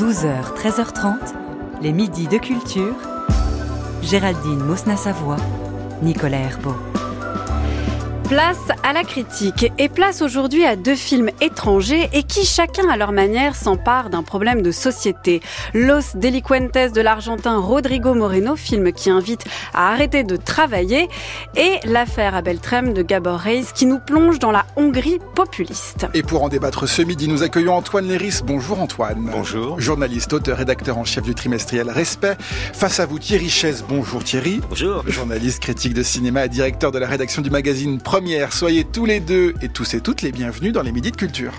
12h, 13h30, les midis de culture. Géraldine Mosna-Savoie, Nicolas Herbeau. Place à la critique et place aujourd'hui à deux films étrangers et qui chacun à leur manière s'emparent d'un problème de société. Los Delincuentes de l'Argentin Rodrigo Moreno, film qui invite à arrêter de travailler, et L'affaire à Beltrame de Gabor Reis qui nous plonge dans la Hongrie populiste. Et pour en débattre ce midi, nous accueillons Antoine Léris. Bonjour Antoine. Bonjour. Journaliste, auteur, rédacteur en chef du trimestriel Respect. Face à vous Thierry Chaise. Bonjour Thierry. Bonjour. Journaliste, critique de cinéma et directeur de la rédaction du magazine Première. Soyez tous les deux et tous et toutes les bienvenus dans les Midis de Culture.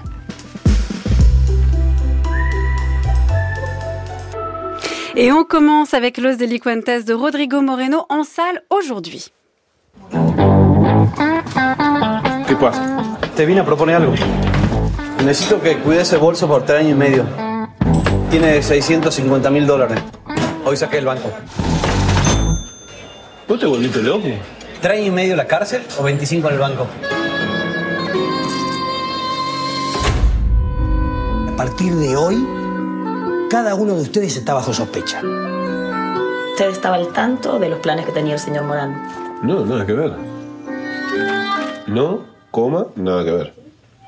Et on commence avec Los Delincuentes de Rodrigo Moreno en salle aujourd'hui. ¿Qué pasa? Te vine a proponer algo. Necesito que cuide ese bolso por 3 años y medio. Tiene $650,000. Hoy saqué el banco. ¿Vos te volviste loco? 3 años y medio en la cárcel o 25 en el banco. A partir de hoy, cada uno de ustedes está bajo sospecha. ¿Usted estaba al tanto de los planes que tenía el señor Morán? No, nada que ver. No, nada que ver.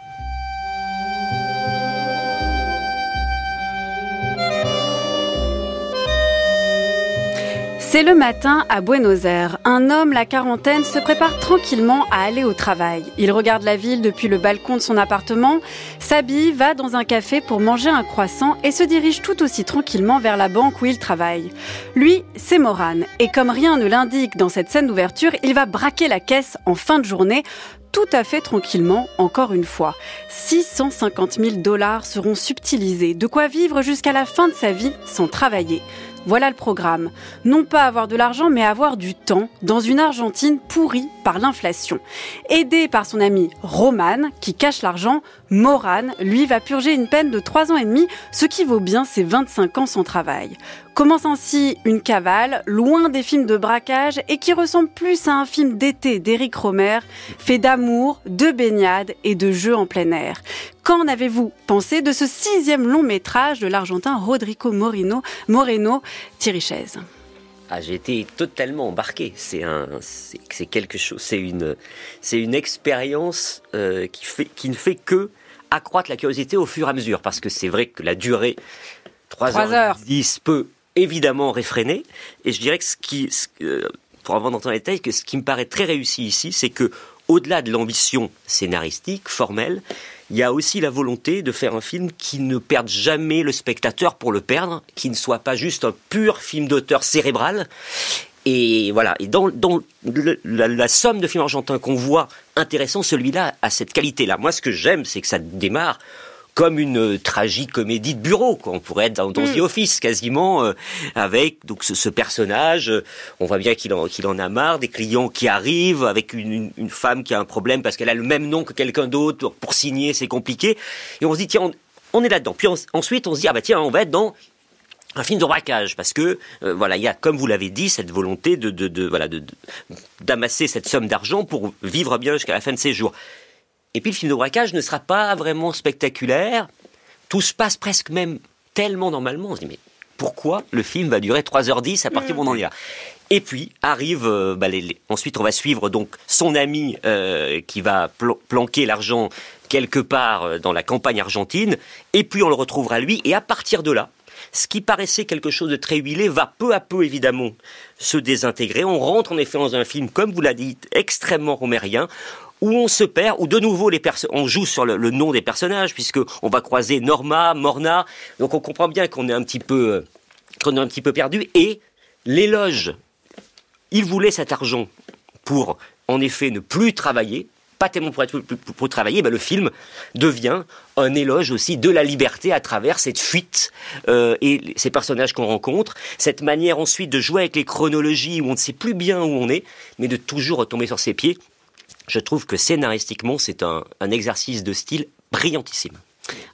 C'est le matin à Buenos Aires. Un homme, la quarantaine, se prépare tranquillement à aller au travail. Il regarde la ville depuis le balcon de son appartement, s'habille, va dans un café pour manger un croissant et se dirige tout aussi tranquillement vers la banque où il travaille. Lui, c'est Moran. Et comme rien ne l'indique dans cette scène d'ouverture, il va braquer la caisse en fin de journée, tout à fait tranquillement, encore une fois. $650,000 seront subtilisés, de quoi vivre jusqu'à la fin de sa vie sans travailler. Voilà le programme. Non pas avoir de l'argent, mais avoir du temps dans une Argentine pourrie par l'inflation. Aidé par son ami Roman, qui cache l'argent, Moran, lui, va purger une peine de 3 ans et demi, ce qui vaut bien ses 25 ans sans travail. Commence ainsi une cavale, loin des films de braquage et qui ressemble plus à un film d'été d'Éric Rohmer, fait d'amour, de baignade et de jeux en plein air. Qu'en avez-vous pensé de ce 6e long métrage de l'Argentin Rodrigo Moreno, Thierry Chaise? J'ai été totalement embarqué. C'est quelque chose. C'est une expérience qui ne fait que accroître la curiosité au fur et à mesure, parce que c'est vrai que la durée 3h10 peut évidemment réfréner. Et je dirais que pour avant d'entrer dans les détails, que ce qui me paraît très réussi ici, c'est que au-delà de l'ambition scénaristique, formelle, il y a aussi la volonté de faire un film qui ne perde jamais le spectateur pour le perdre, qui ne soit pas juste un pur film d'auteur cérébral. Et voilà. Et dans la somme de films argentins qu'on voit intéressant, celui-là a cette qualité-là. Moi, ce que j'aime, c'est que ça démarre comme une tragicomédie de bureau, quoi. On pourrait être dans The Office quasiment, avec donc ce personnage. On voit bien qu'il en a marre, des clients qui arrivent avec une femme qui a un problème parce qu'elle a le même nom que quelqu'un d'autre, pour signer c'est compliqué. Et on se dit tiens, on est là-dedans. Puis ensuite on se dit tiens, on va être dans un film de braquage, parce que il y a, comme vous l'avez dit, cette volonté d'amasser cette somme d'argent pour vivre bien jusqu'à la fin de ses jours. Et puis le film de braquage ne sera pas vraiment spectaculaire. Tout se passe presque même tellement normalement. On se dit mais pourquoi le film va durer 3h10 à partir où on en est là? Et puis arrive ensuite on va suivre donc son ami qui va planquer l'argent quelque part dans la campagne argentine. Et puis on le retrouvera lui. Et à partir de là, ce qui paraissait quelque chose de très huilé va peu à peu évidemment se désintégrer. On rentre en effet dans un film, comme vous l'avez dit, extrêmement romérien, où on se perd, où de nouveau on joue sur le nom des personnages, puisque on va croiser Norma, Morna, donc on comprend bien qu'on est un petit peu perdu. Et l'éloge, il voulait cet argent pour en effet ne plus travailler, pas tellement pour travailler, le film devient un éloge aussi de la liberté à travers cette fuite et ces personnages qu'on rencontre, cette manière ensuite de jouer avec les chronologies où on ne sait plus bien où on est, mais de toujours retomber sur ses pieds. Je trouve que scénaristiquement, c'est un exercice de style brillantissime.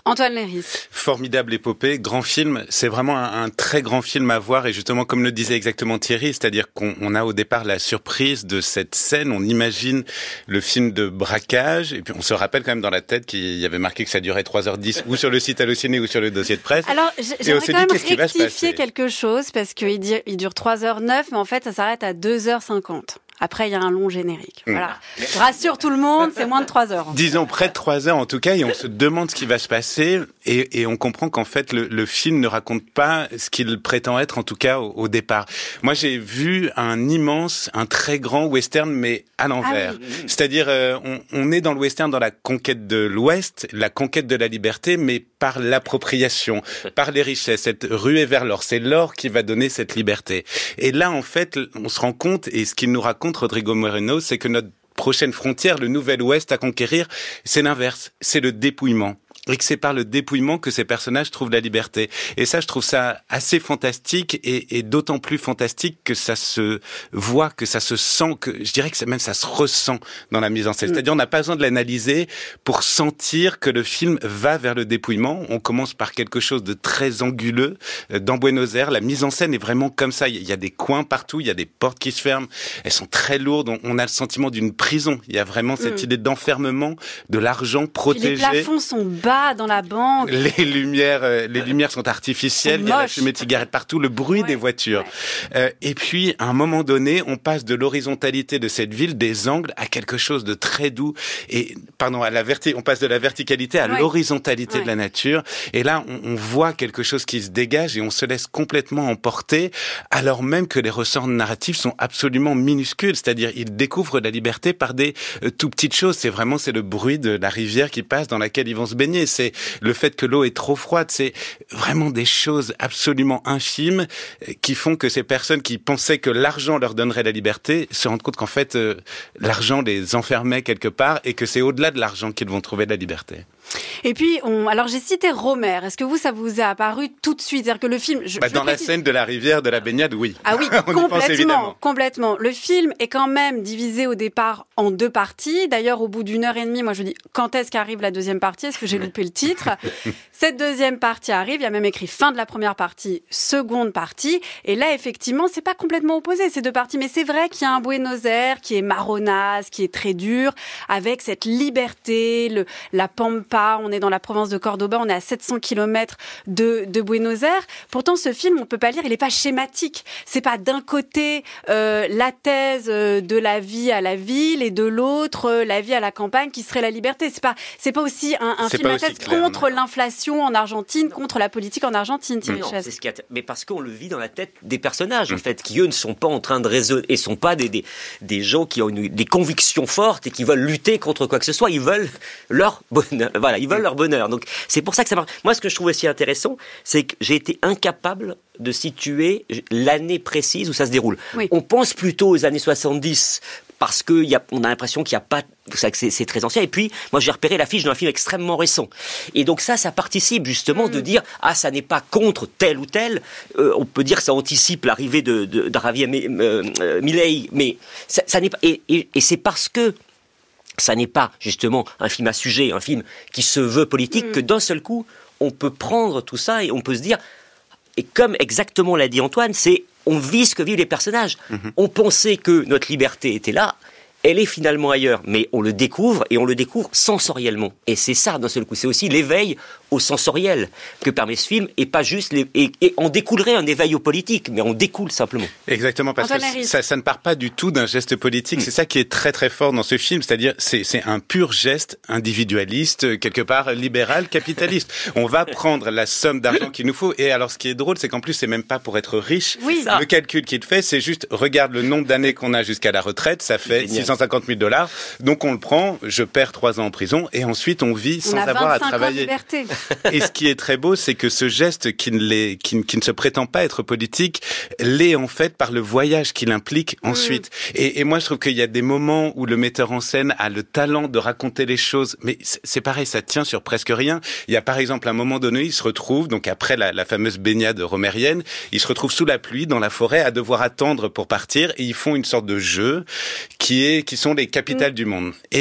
Antoine Léris. Formidable épopée, grand film. C'est vraiment un très grand film à voir. Et justement, comme le disait exactement Thierry, c'est-à-dire qu'on a au départ la surprise de cette scène. On imagine le film de braquage. Et puis on se rappelle quand même dans la tête qu'il y avait marqué que ça durait 3h10 ou sur le site Allociné ou sur le dossier de presse. Alors, j'aimerais quand même rectifier quelque chose parce qu'il dure 3h09, mais en fait, ça s'arrête à 2h50. Après, il y a un long générique. Voilà. Je rassure tout le monde, c'est moins de 3 heures. Disons près de 3 heures en tout cas, et on se demande ce qui va se passer, et on comprend qu'en fait, le film ne raconte pas ce qu'il prétend être, en tout cas au départ. Moi, j'ai vu un très grand western, mais à l'envers. Ah oui. C'est-à-dire, on est dans le western, dans la conquête de l'Ouest, la conquête de la liberté, mais par l'appropriation, par les richesses, cette ruée vers l'or. C'est l'or qui va donner cette liberté. Et là, en fait, on se rend compte, et ce qu'il nous raconte, Rodrigo Moreno, c'est que notre prochaine frontière, le Nouvel Ouest à conquérir, c'est l'inverse, c'est le dépouillement. Et que c'est par le dépouillement que ces personnages trouvent la liberté. Et ça, je trouve ça assez fantastique, et d'autant plus fantastique que ça se voit, que ça se sent, que je dirais que ça se ressent dans la mise en scène. C'est-à-dire, on n'a pas besoin de l'analyser pour sentir que le film va vers le dépouillement. On commence par quelque chose de très anguleux. Dans Buenos Aires, la mise en scène est vraiment comme ça. Il y a des coins partout, il y a des portes qui se ferment. Elles sont très lourdes. On a le sentiment d'une prison. Il y a vraiment cette idée d'enfermement, de l'argent protégé. Puis les plafonds sont bas dans la banque. Les lumières sont artificielles, il y a la fumée de cigarette partout, le bruit des voitures. Ouais. Et puis, à un moment donné, on passe de l'horizontalité de cette ville, des angles, à quelque chose de très doux. On passe de la verticalité à l'horizontalité de la nature. Et là, on voit quelque chose qui se dégage et on se laisse complètement emporter, alors même que les ressorts narratifs sont absolument minuscules. C'est-à-dire, ils découvrent la liberté par des tout petites choses. C'est le bruit de la rivière qui passe dans laquelle ils vont se baigner. C'est le fait que l'eau est trop froide. C'est vraiment des choses absolument infimes qui font que ces personnes qui pensaient que l'argent leur donnerait la liberté se rendent compte qu'en fait, l'argent les enfermait quelque part et que c'est au-delà de l'argent qu'ils vont trouver de la liberté. Et puis, alors j'ai cité Rohmer. Est-ce que ça vous est apparu tout de suite? C'est-à-dire que le film... la scène de la rivière, de la baignade, oui. Ah oui, complètement. Le film est quand même divisé au départ en 2 parties. D'ailleurs, au bout d'1h30, moi je dis, quand est-ce qu'arrive la deuxième partie? Est-ce que j'ai loupé le titre? Cette deuxième partie arrive, il y a même écrit fin de la première partie, seconde partie. Et là, effectivement, c'est pas complètement opposé, ces 2 parties. Mais c'est vrai qu'il y a un Buenos Aires qui est marronasse, qui est très dur, avec cette liberté, la pampa. On est dans la province de Cordoba, on est à 700 km de Buenos Aires. Pourtant, ce film, on peut pas lire, il est pas schématique. C'est pas d'un côté la thèse de la vie à la ville et de l'autre la vie à la campagne qui serait la liberté. C'est pas aussi un film à thèse contre l'inflation en Argentine, contre la politique en Argentine, Thierry Chess. Mais parce qu'on le vit dans la tête des personnages, en fait, qui eux ne sont pas en train de raisonner, et sont pas des gens qui ont des convictions fortes et qui veulent lutter contre quoi que ce soit. Ils veulent leur bonheur. Voilà, ils veulent leur bonheur. Donc, c'est pour ça que ça marche. Moi, ce que je trouve aussi intéressant, c'est que j'ai été incapable de situer l'année précise où ça se déroule. Oui. On pense plutôt aux années 70 parce qu'on a l'impression qu'il n'y a pas... C'est très ancien. Et puis, moi, j'ai repéré l'affiche d'un film extrêmement récent. Et donc ça participe justement de dire « Ah, ça n'est pas contre tel ou tel. » On peut dire que ça anticipe l'arrivée de Javier Milei, mais ça n'est pas... Et c'est parce que ça n'est pas justement un film à sujet, un film qui se veut politique, que d'un seul coup, on peut prendre tout ça et on peut se dire, et comme exactement l'a dit Antoine, on vit ce que vivent les personnages. On pensait que notre liberté était là, elle est finalement ailleurs, mais on le découvre, et on le découvre sensoriellement. Et c'est ça, d'un seul coup, c'est aussi l'éveil au sensoriel que permet ce film, et pas juste... Et on découlerait un éveil au politique, mais on découle simplement. Exactement, parce que ça ne part pas du tout d'un geste politique. C'est ça qui est très très fort dans ce film, c'est-à-dire c'est un pur geste individualiste, quelque part libéral, capitaliste. On va prendre la somme d'argent qu'il nous faut, et alors ce qui est drôle, c'est qu'en plus, c'est même pas pour être riche. Oui, le calcul qu'il fait, c'est juste, regarde le nombre d'années qu'on a jusqu'à la retraite, ça fait 650 000 $, donc on le prend, je perds 3 ans en prison, et ensuite on vit sans avoir à travailler. Et ce qui est très beau, c'est que ce geste qui ne se prétend pas être politique, l'est en fait par le voyage qu'il implique ensuite. Et moi, je trouve qu'il y a des moments où le metteur en scène a le talent de raconter les choses, mais c'est pareil, ça tient sur presque rien. Il y a par exemple un moment donné, il se retrouve, donc après la fameuse baignade romérienne, il se retrouve sous la pluie, dans la forêt, à devoir attendre pour partir, et ils font une sorte de jeu qui sont les capitales du monde. Et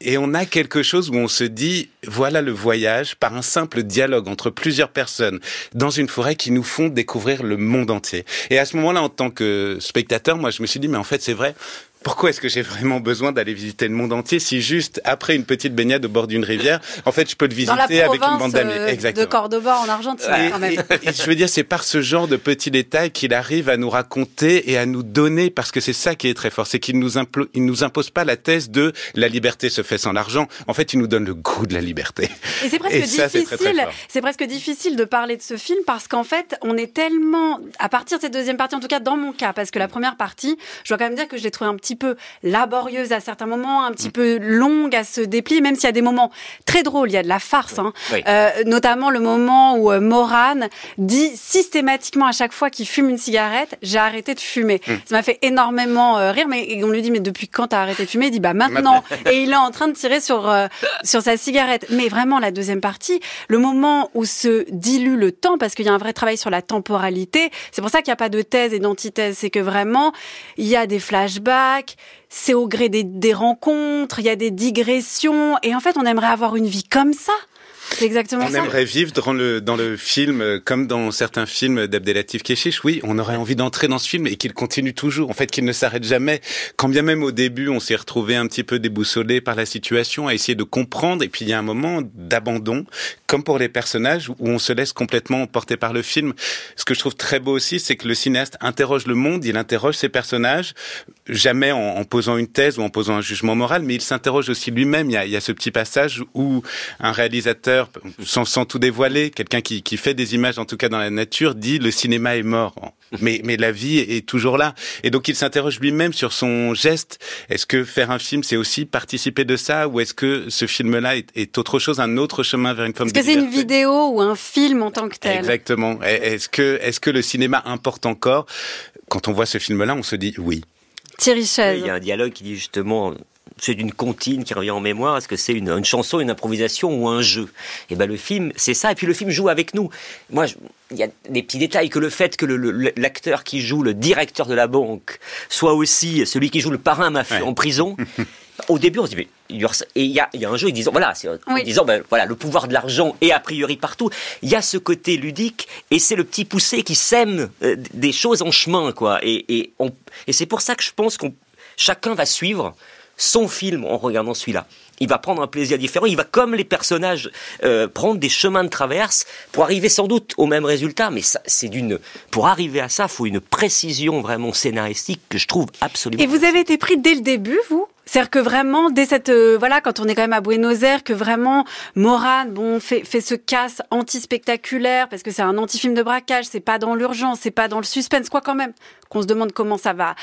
Et on a quelque chose où on se dit, voilà le voyage par un simple dialogue entre plusieurs personnes dans une forêt qui nous font découvrir le monde entier. Et à ce moment-là, en tant que spectateur, moi, je me suis dit, mais en fait, c'est vrai. Pourquoi est-ce que j'ai vraiment besoin d'aller visiter le monde entier si juste après une petite baignade au bord d'une rivière, en fait, je peux le visiter avec une bande d'amis. Exactement. De Cordoba en Argentine, quand même. Et je veux dire, c'est par ce genre de petits détails qu'il arrive à nous raconter et à nous donner, parce que c'est ça qui est très fort, c'est qu'il nous impose pas la thèse de la liberté se fait sans l'argent. En fait, il nous donne le goût de la liberté. Et c'est presque difficile. C'est presque difficile de parler de ce film parce qu'en fait, on est tellement, à partir de cette deuxième partie, en tout cas dans mon cas, parce que la première partie, je dois quand même dire que je l'ai trouvé un petit peu laborieuse à certains moments, un petit peu longue à se déplier, même s'il y a des moments très drôles, il y a de la farce, hein. Oui. Notamment le moment où Moran dit systématiquement à chaque fois qu'il fume une cigarette, j'ai arrêté de fumer. Ça m'a fait énormément rire, mais on lui dit, mais depuis quand t'as arrêté de fumer? Il dit, bah maintenant. Et il est en train de tirer sur sa cigarette. Mais vraiment, la deuxième partie, le moment où se dilue le temps, parce qu'il y a un vrai travail sur la temporalité, c'est pour ça qu'il n'y a pas de thèse et d'antithèse, c'est que vraiment, il y a des flashbacks, c'est au gré des rencontres, il y a des digressions, et en fait, on aimerait avoir une vie comme ça. C'est exactement ça. On aimerait vivre dans le film, comme dans certains films d'Abdelatif Kechiche. Oui, on aurait envie d'entrer dans ce film et qu'il continue toujours. En fait, qu'il ne s'arrête jamais. Quand bien même au début, on s'est retrouvé un petit peu déboussolé par la situation, à essayer de comprendre. Et puis, il y a un moment d'abandon, comme pour les personnages, où on se laisse complètement emporter par le film. Ce que je trouve très beau aussi, c'est que le cinéaste interroge le monde, il interroge ses personnages, jamais en posant une thèse ou en posant un jugement moral, mais il s'interroge aussi lui-même. Il y a ce petit passage où un réalisateur, sans tout dévoiler, quelqu'un qui fait des images, en tout cas dans la nature, dit le cinéma est mort. Mais la vie est toujours là. Et donc il s'interroge lui-même sur son geste. Est-ce que faire un film, c'est aussi participer de ça, ou est-ce que ce film-là est autre chose, un autre chemin vers une forme de liberté? Est-ce que c'est une vidéo ou un film en tant que tel? Exactement. Est-ce que le cinéma importe encore? Quand on voit ce film-là, on se dit oui. Thierry Chèze. Il y a un dialogue qui dit justement, c'est d'une comptine qui revient en mémoire, est-ce que c'est une chanson, une improvisation ou un jeu? Et ben le film, c'est ça, et puis le film joue avec nous. Moi, il y a des petits détails, que le fait que l'acteur qui joue le directeur de la banque soit aussi celui qui joue le parrain en prison. Au début, on se dit, mais et il y a un jeu, disant, voilà, voilà, le pouvoir de l'argent est a priori partout. Il y a ce côté ludique, et c'est le petit poussé qui sème des choses en chemin, quoi. Et c'est pour ça que je pense chacun va suivre son film en regardant celui-là. Il va prendre un plaisir différent, il va, comme les personnages, prendre des chemins de traverse pour arriver sans doute au même résultat, mais ça, pour arriver à ça, il faut une précision vraiment scénaristique que je trouve absolument... Et vous avez été pris dès le début, vous ? C'est-à-dire que vraiment, dès cette, quand on est quand même à Buenos Aires, que vraiment, Moran, fait ce casse anti-spectaculaire, parce que c'est un anti-film de braquage, c'est pas dans l'urgence, c'est pas dans le suspense, quoi quand même, qu'on se demande comment ça va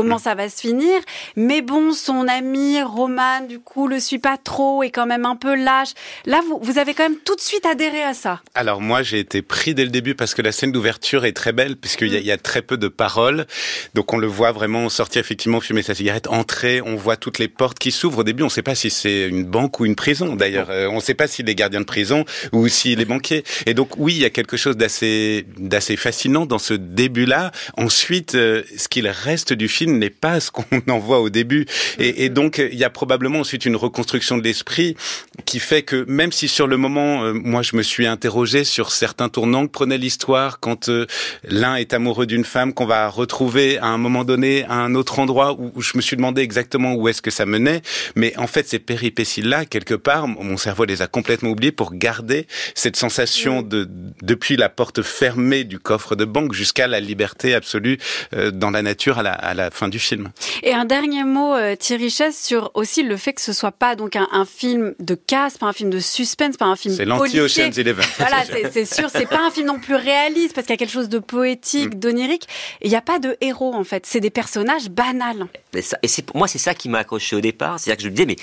se finir. Mais bon, son ami, Roman, du coup, le suit pas trop, est quand même un peu lâche. Là, vous avez quand même tout de suite adhéré à ça. Alors moi, j'ai été pris dès le début parce que la scène d'ouverture est très belle, puisqu'il y a très peu de paroles. Donc on le voit vraiment sortir, effectivement, fumer sa cigarette, entrer, on voit toutes les portes qui s'ouvrent. Au début, on ne sait pas si c'est une banque ou une prison, d'ailleurs. On ne sait pas s'il est gardien de prison ou s'il est banquier. Et donc, oui, il y a quelque chose d'assez fascinant dans ce début-là. Ensuite, ce qu'il reste du film n'est pas ce qu'on en voit au début. Et donc, il y a probablement ensuite une reconstruction de l'esprit qui fait que, même si sur le moment, moi, je me suis interrogé sur certains tournants que prenait l'histoire quand l'un est amoureux d'une femme qu'on va retrouver à un moment donné à un autre endroit, où je me suis demandé exactement où est-ce que ça menait, mais en fait ces péripéties-là, quelque part, mon cerveau les a complètement oubliées pour garder cette sensation depuis la porte fermée du coffre de banque jusqu'à la liberté absolue dans la nature à la fin du film. Et un dernier mot, Thierry Chèze, sur aussi le fait que ce soit pas donc un film de casse, pas un film de suspense, pas un film policier. C'est l'anti-Ocean's 11. Voilà, c'est sûr, c'est pas un film non plus réaliste, parce qu'il y a quelque chose de poétique, d'onirique. Il n'y a pas de héros, en fait. C'est des personnages banals. Pour moi, c'est ça qui m'a accroché au départ. C'est-à-dire que je me disais,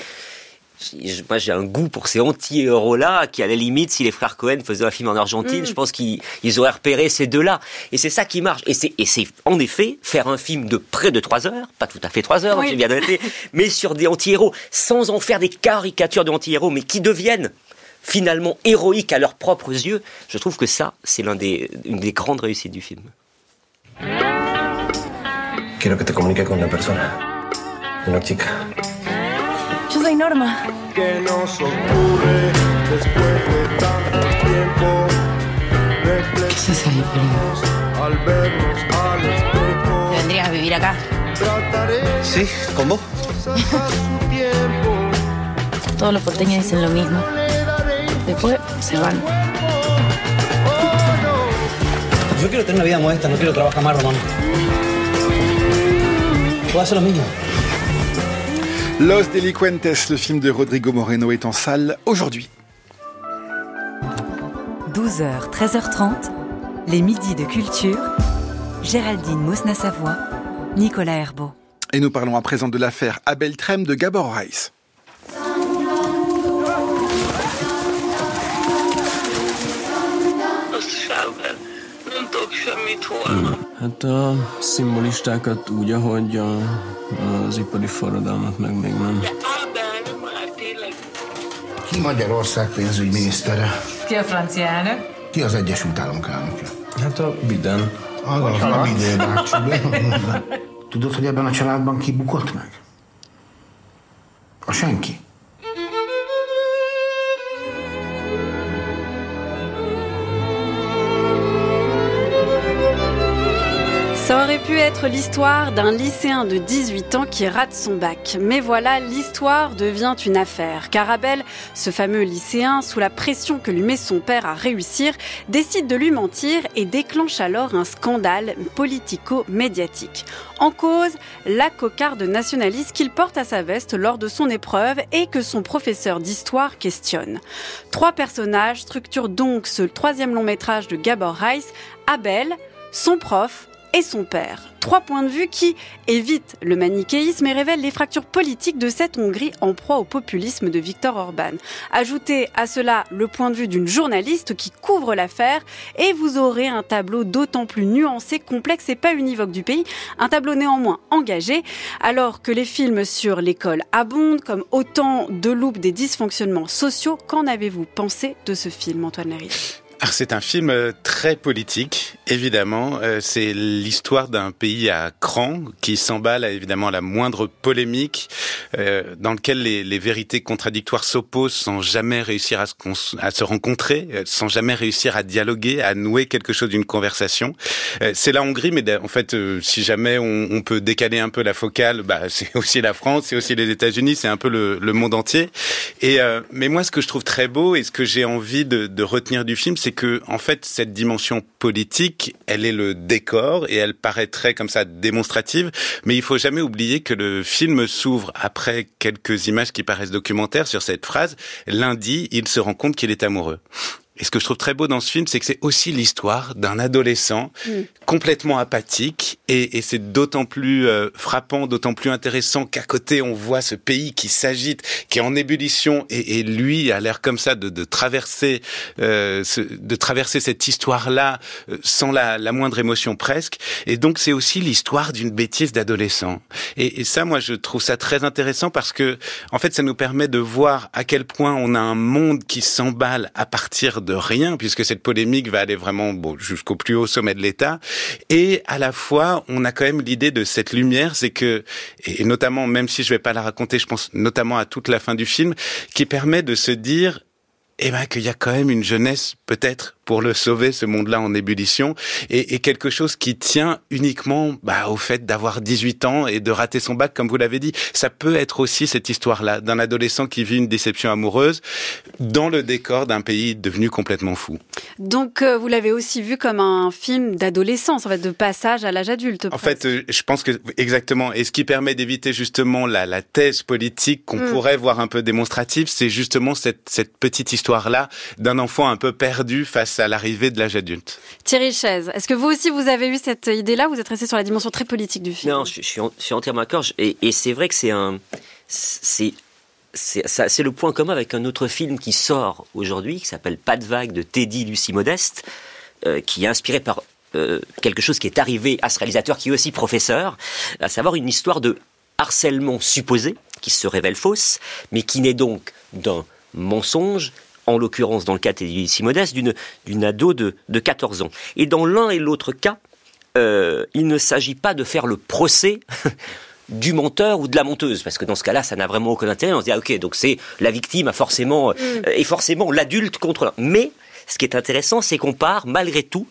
mais moi, j'ai un goût pour ces anti-héros-là, qui, à la limite, si les frères Cohen faisaient un film en Argentine, je pense qu'ils auraient repéré ces deux-là. Et c'est ça qui marche. Et c'est en effet, faire un film de près de 3 heures, pas tout à fait 3 heures, j'ai bien noté, mais sur des anti-héros, sans en faire des caricatures d'anti-héros, mais qui deviennent finalement héroïques à leurs propres yeux. Je trouve que ça, c'est une des grandes réussites du film. Quiero que te comunique con una persona. Una chica. Yo soy Norma. que nos ocurre después de tanto tiempo. Reflexionamos al vernos al espejo. ¿Vendrías a vivir acá? Sí, ¿con vos? Todos los porteños dicen lo mismo. Después se van. Yo quiero tener una vida modesta, no quiero trabajar más, Román. Puedo hacer lo mismo. Los Delincuentes, le film de Rodrigo Moreno, est en salle aujourd'hui. 12h, 13h30, les midis de culture. Géraldine Mosna-Savoie, Nicolas Herbeau. Et nous parlons à présent de l'affaire Abel Trem de Gabor Rice. Hát a szimbolistákat úgy, ahogy az ipari forradalmat meg még nem. Ki Magyarország pénzügyminisztere? Ki a francia elnök? Ki az Egyesült Államok elnöke? Hát a Biden. A Biden bácsi. Tudod, hogy ebben a családban ki bukott meg? A senki. Ça aurait pu être l'histoire d'un lycéen de 18 ans qui rate son bac. Mais voilà, l'histoire devient une affaire. Car Abel, ce fameux lycéen, sous la pression que lui met son père à réussir, décide de lui mentir et déclenche alors un scandale politico-médiatique. En cause, la cocarde nationaliste qu'il porte à sa veste lors de son épreuve et que son professeur d'histoire questionne. 3 personnages structurent donc ce 3e long métrage de Gabor Rice, Abel, son prof et son père. 3 points de vue qui évitent le manichéisme et révèlent les fractures politiques de cette Hongrie en proie au populisme de Viktor Orban. Ajoutez à cela le point de vue d'une journaliste qui couvre l'affaire et vous aurez un tableau d'autant plus nuancé, complexe et pas univoque du pays. Un tableau néanmoins engagé, alors que les films sur l'école abondent comme autant de loupes des dysfonctionnements sociaux. Qu'en avez-vous pensé de ce film, Antoine Léry ? Alors c'est un film très politique, évidemment. C'est l'histoire d'un pays à cran qui s'emballe évidemment à la moindre polémique, dans lequel les vérités contradictoires s'opposent sans jamais réussir à se rencontrer, sans jamais réussir à dialoguer, à nouer quelque chose d'une conversation. C'est la Hongrie, mais en fait, si jamais on peut décaler un peu la focale, c'est aussi la France, c'est aussi les États-Unis, c'est un peu le monde entier. Mais moi, ce que je trouve très beau et ce que j'ai envie de retenir du film, c'est que, en fait, cette dimension politique, elle est le décor et elle paraîtrait comme ça démonstrative, mais il faut jamais oublier que le film s'ouvre après quelques images qui paraissent documentaires sur cette phrase. Lundi, il se rend compte qu'il est amoureux. Et ce que je trouve très beau dans ce film, c'est que c'est aussi l'histoire d'un adolescent complètement apathique. Et c'est d'autant plus frappant, d'autant plus intéressant qu'à côté, on voit ce pays qui s'agite, qui est en ébullition. Et lui a l'air comme ça de traverser cette histoire-là sans la moindre émotion presque. Et donc, c'est aussi l'histoire d'une bêtise d'adolescent. Et ça, moi, je trouve ça très intéressant parce que, en fait, ça nous permet de voir à quel point on a un monde qui s'emballe à partir de rien, puisque cette polémique va aller vraiment jusqu'au plus haut sommet de l'État. Et à la fois, on a quand même l'idée de cette lumière, c'est que, et notamment, même si je vais pas la raconter, je pense notamment à toute la fin du film, qui permet de se dire, qu'il y a quand même une jeunesse, peut-être, pour le sauver, ce monde-là en ébullition, et quelque chose qui tient uniquement au fait d'avoir 18 ans et de rater son bac, comme vous l'avez dit. Ça peut être aussi cette histoire-là, d'un adolescent qui vit une déception amoureuse dans le décor d'un pays devenu complètement fou. Donc, vous l'avez aussi vu comme un film d'adolescence, en fait, de passage à l'âge adulte. En fait, je pense que, exactement, et ce qui permet d'éviter justement la thèse politique qu'on pourrait voir un peu démonstrative, c'est justement cette petite histoire-là d'un enfant un peu perdu face à l'arrivée de l'âge adulte. Thierry Chaise, est-ce que vous aussi vous avez eu cette idée-là? Vous êtes resté sur la dimension très politique du film. Non, je suis entièrement d'accord. Et c'est vrai que c'est le point commun avec un autre film qui sort aujourd'hui, qui s'appelle Pas de vague de Teddy Lucie Modeste, qui est inspiré par quelque chose qui est arrivé à ce réalisateur qui est aussi professeur, à savoir une histoire de harcèlement supposé, qui se révèle fausse, mais qui naît donc d'un mensonge, en l'occurrence dans le cas de Teddy Modeste, d'une ado de 14 ans. Et dans l'un et l'autre cas, il ne s'agit pas de faire le procès du monteur ou de la monteuse, parce que dans ce cas-là, ça n'a vraiment aucun intérêt. On se dit, ok, donc c'est la victime et forcément l'adulte contre. Mais ce qui est intéressant, c'est qu'on part malgré tout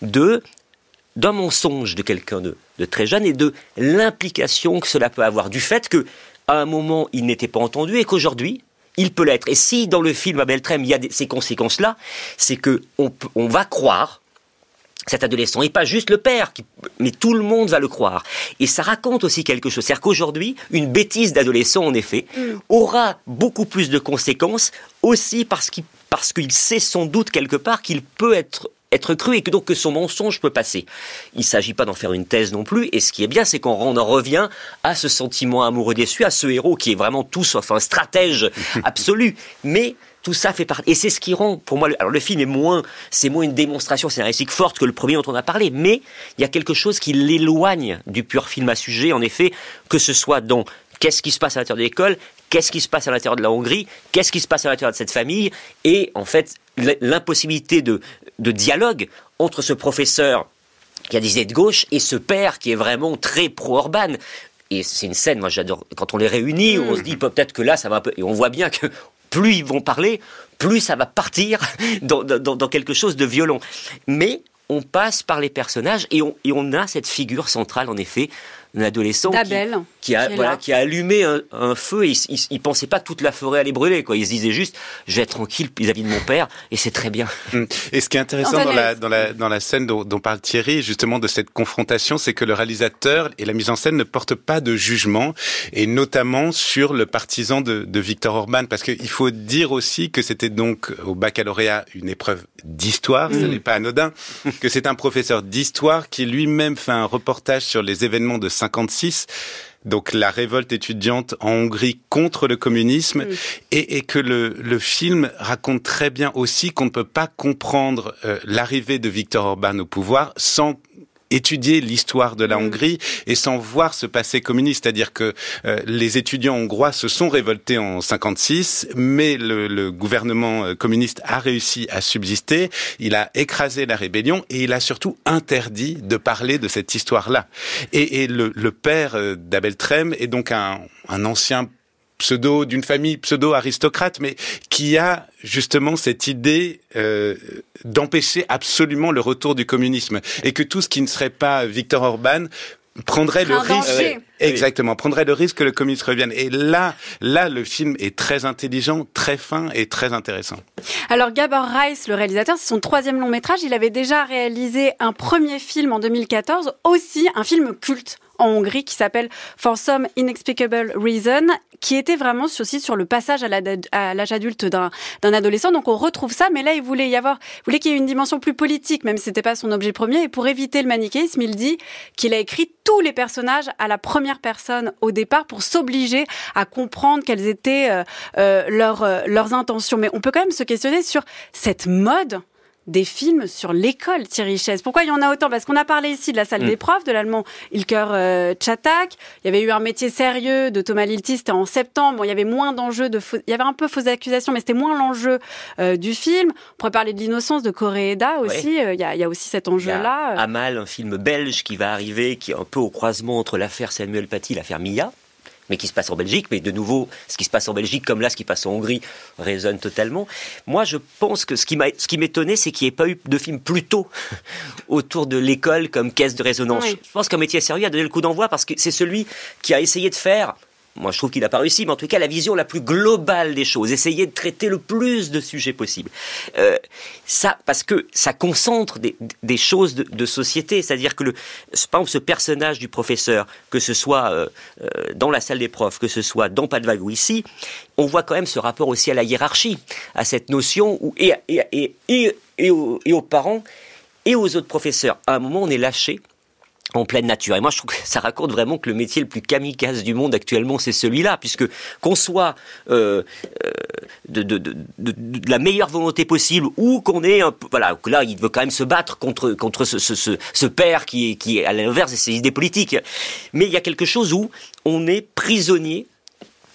d'un mensonge de quelqu'un de très jeune et de l'implication que cela peut avoir, du fait que à un moment il n'était pas entendu et qu'aujourd'hui il peut l'être. Et si dans le film Abel Trem il y a ces conséquences-là, c'est que on va croire cet adolescent, et pas juste le père, mais tout le monde va le croire. Et ça raconte aussi quelque chose. C'est-à-dire qu'aujourd'hui, une bêtise d'adolescent, en effet, aura beaucoup plus de conséquences, aussi parce qu'il sait sans doute quelque part qu'il peut être cru et que donc que son mensonge peut passer. Il ne s'agit pas d'en faire une thèse non plus, et ce qui est bien, c'est qu'on en revient à ce sentiment amoureux déçu, à ce héros qui est vraiment tout sauf un stratège absolu. Mais tout ça fait partie. Et c'est ce qui rend, pour moi, alors le film c'est moins une démonstration scénaristique forte que le premier dont on a parlé, mais il y a quelque chose qui l'éloigne du pur film à sujet, en effet, que ce soit dans qu'est-ce qui se passe à l'intérieur de l'école, qu'est-ce qui se passe à l'intérieur de la Hongrie, qu'est-ce qui se passe à l'intérieur de cette famille, et en fait, l'impossibilité de dialogue entre ce professeur qui a des idées de gauche et ce père qui est vraiment très pro-Orban. Et c'est une scène, moi j'adore, quand on les réunit, on se dit peut-être que là ça va un peu, et on voit bien que plus ils vont parler, plus ça va partir dans quelque chose de violent. Mais on passe par les personnages et on a cette figure centrale, en effet, un adolescent qui a allumé un feu et il pensait pas que toute la forêt allait brûler, quoi. Il se disait juste, je vais être tranquille vis-à-vis de mon père et c'est très bien. Et ce qui est intéressant dans la scène dont parle Thierry, justement de cette confrontation, c'est que le réalisateur et la mise en scène ne portent pas de jugement, et notamment sur le partisan de Viktor Orban, parce qu'il faut dire aussi que c'était donc au baccalauréat une épreuve d'histoire, ce n'est pas anodin, que c'est un professeur d'histoire qui lui-même fait un reportage sur les événements de 56, donc la révolte étudiante en Hongrie contre le communisme, et que le film raconte très bien aussi qu'on ne peut pas comprendre l'arrivée de Viktor Orban au pouvoir sans étudier l'histoire de la Hongrie et sans voir ce passé communiste, c'est-à-dire que les étudiants hongrois se sont révoltés en 56, mais le gouvernement communiste a réussi à subsister, il a écrasé la rébellion et il a surtout interdit de parler de cette histoire-là. Et le père d'Abel Trem est donc un ancien d'une famille pseudo-aristocrate, mais qui a justement cette idée d'empêcher absolument le retour du communisme, et que tout ce qui ne serait pas Viktor Orban prendrait le risque. Exactement, prendrait le risque que le communisme revienne. Et là, le film est très intelligent, très fin et très intéressant. Alors, Gabor Reisz, le réalisateur, c'est son 3e long métrage. Il avait déjà réalisé un premier film en 2014, aussi un film culte en Hongrie qui s'appelle For Some Inexplicable Reason, qui était vraiment aussi sur le passage à l'âge adulte d'un adolescent. Donc on retrouve ça, mais là il voulait qu'il y ait une dimension plus politique, même si c'était pas son objet premier. Et pour éviter le manichéisme, il dit qu'il a écrit tous les personnages à la première personne au départ pour s'obliger à comprendre quelles étaient leurs intentions. Mais on peut quand même se questionner sur cette mode des films sur l'école, Thierry Chaise. Pourquoi il y en a autant ? Parce qu'on a parlé ici de la salle des profs, de l'allemand Ilker Czatak. Il y avait eu Un métier sérieux de Thomas Lilti, c'était en septembre. Bon, il y avait moins d'enjeux il y avait un peu fausses accusations, mais c'était moins l'enjeu du film. On pourrait parler de L'innocence de Koreeda aussi. Il y a aussi cet enjeu-là. Il y a Amal, un film belge qui va arriver, qui est un peu au croisement entre l'affaire Samuel Paty et l'affaire Mia, mais qui se passe en Belgique. Mais de nouveau, ce qui se passe en Belgique, comme là, ce qui passe en Hongrie, résonne totalement. Moi, je pense que ce qui m'étonnait, c'est qu'il n'y ait pas eu de film plus tôt autour de l'école comme caisse de résonance. Oui. Je pense qu'un métier sérieux a donné le coup d'envoi parce que c'est celui qui a essayé de faire, moi je trouve qu'il n'a pas réussi, mais en tout cas la vision la plus globale des choses, essayer de traiter le plus de sujets possible. Ça, parce que ça concentre des choses de société, c'est-à-dire que par exemple ce personnage du professeur, que ce soit dans la salle des profs, que ce soit dans Pas de vague ou ici, on voit quand même ce rapport aussi à la hiérarchie, à cette notion où, et aux parents et aux autres professeurs. À un moment, on est lâché en pleine nature. Et moi, je trouve que ça raconte vraiment que le métier le plus kamikaze du monde actuellement, c'est celui-là, puisque qu'on soit de la meilleure volonté possible, ou qu'on est un peu, voilà, que là, il veut quand même se battre contre ce père qui est à l'inverse de ses idées politiques. Mais il y a quelque chose où on est prisonnier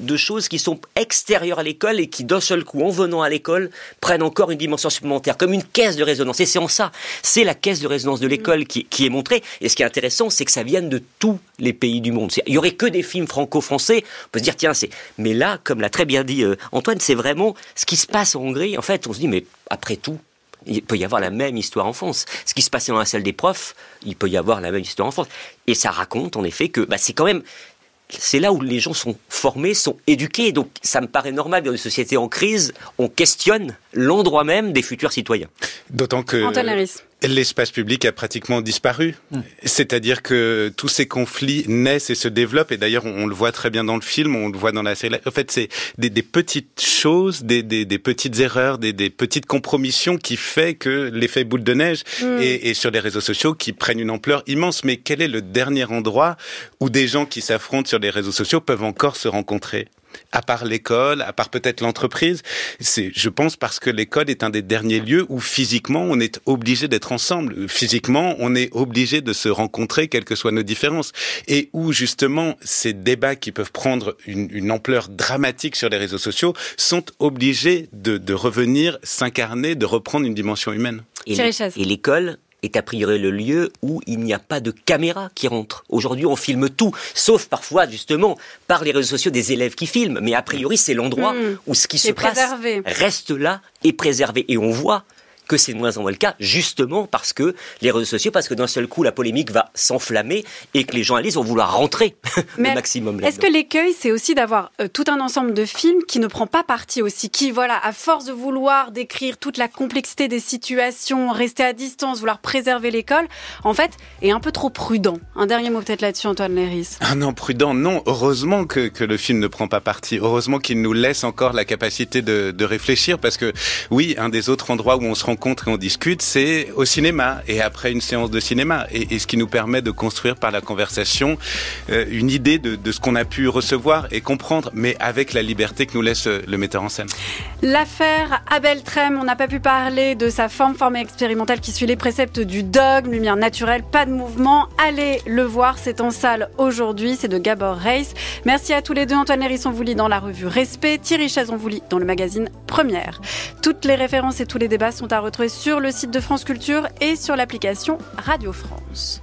de choses qui sont extérieures à l'école et qui, d'un seul coup, en venant à l'école, prennent encore une dimension supplémentaire, comme une caisse de résonance. Et c'est en ça, c'est la caisse de résonance de l'école qui est montrée. Et ce qui est intéressant, c'est que ça vienne de tous les pays du monde. Il y aurait que des films franco-français, on peut se dire, tiens, mais là, comme l'a très bien dit Antoine, c'est vraiment ce qui se passe en Hongrie. En fait, on se dit, mais après tout, il peut y avoir la même histoire en France. Ce qui se passait dans la salle des profs, il peut y avoir la même histoire en France. Et ça raconte, en effet, que c'est quand même... C'est là où les gens sont formés, sont éduqués. Donc, ça me paraît normal, dans une société en crise, on questionne l'endroit même des futurs citoyens. D'autant que l'espace public a pratiquement disparu. C'est-à-dire que tous ces conflits naissent et se développent. Et d'ailleurs, on le voit très bien dans le film, on le voit dans la série. En fait, c'est des petites choses, des petites erreurs, des petites compromissions qui fait que l'effet boule de neige et sur les réseaux sociaux qui prennent une ampleur immense. Mais quel est le dernier endroit où des gens qui s'affrontent sur les réseaux sociaux peuvent encore se rencontrer ? À part l'école, à part peut-être l'entreprise, je pense parce que l'école est un des derniers lieux où physiquement on est obligé d'être ensemble. Physiquement, on est obligé de se rencontrer, quelles que soient nos différences. Et où justement ces débats qui peuvent prendre une ampleur dramatique sur les réseaux sociaux sont obligés de revenir s'incarner, de reprendre une dimension humaine. Et l'école est a priori le lieu où il n'y a pas de caméra qui rentre. Aujourd'hui, on filme tout, sauf parfois, justement, par les réseaux sociaux des élèves qui filment. Mais a priori, c'est l'endroit où ce qui se passe reste là et préservé. Et on voit que c'est de moins en moins le cas, justement parce que les réseaux sociaux, parce que d'un seul coup, la polémique va s'enflammer et que les journalistes vont vouloir rentrer le maximum là-dedans. Est-ce que l'écueil, c'est aussi d'avoir tout un ensemble de films qui ne prend pas parti aussi, qui, voilà, à force de vouloir décrire toute la complexité des situations, rester à distance, vouloir préserver l'école, en fait, est un peu trop prudent. Un dernier mot peut-être là-dessus, Antoine Léris. Ah non, prudent, non. Heureusement que le film ne prend pas parti. Heureusement qu'il nous laisse encore la capacité de réfléchir, parce que, oui, un des autres endroits où on se rencontre et on discute, c'est au cinéma et après une séance de cinéma et ce qui nous permet de construire par la conversation une idée de ce qu'on a pu recevoir et comprendre, mais avec la liberté que nous laisse le metteur en scène. L'affaire Abel Trem, on n'a pas pu parler de sa forme formée expérimentale qui suit les préceptes du dogme, lumière naturelle, pas de mouvement. Allez le voir, c'est en salle aujourd'hui, c'est de Gabor Reis. Merci à tous les deux. Antoine Léris, on vous lit dans la revue Respect, Thierry Chaise, on vous lit dans le magazine Première. Toutes les références et tous les débats sont à retrouver sur le site de France Culture et sur l'application Radio France.